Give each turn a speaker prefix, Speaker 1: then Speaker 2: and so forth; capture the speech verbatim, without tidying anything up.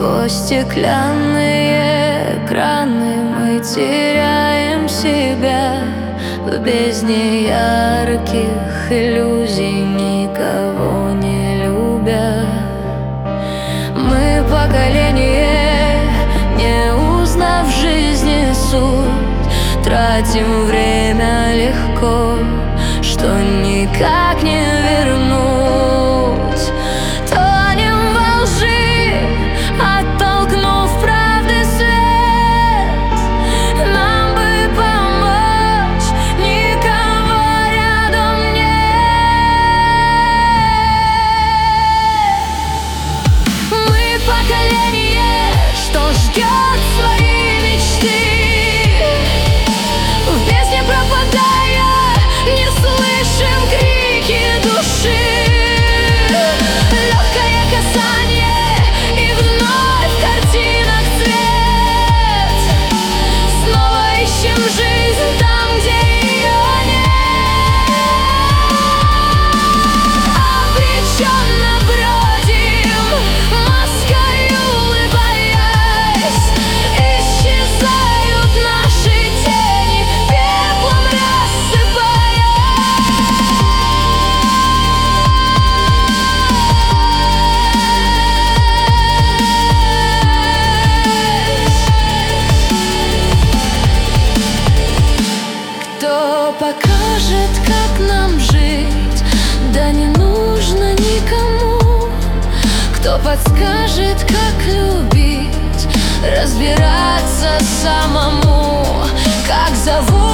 Speaker 1: Сквозь стеклянные экраны мы теряем себя в бездне ярких иллюзий, никого не любя. Мы поколение, не узнав в жизни суть, тратим время легко, что никак не вернуть. Тонем во лжи, оттолкнув правды свет. Нам бы помочь, никого рядом нет. Мы поколение, что ждет свои мечты, в бездне пропадая, не слышим крики души. Легкое касание, и вновь в картинах цвет. Снова ищем жизнь там, где ее нет. Обреченно бродим, маской улыбаясь. Исчезают наши тени, пеплом рассыпаясь. Кто покажет, как нам жить? Да не нужно никому. Кто подскажет, как любить? Разбираться самому. Как зовут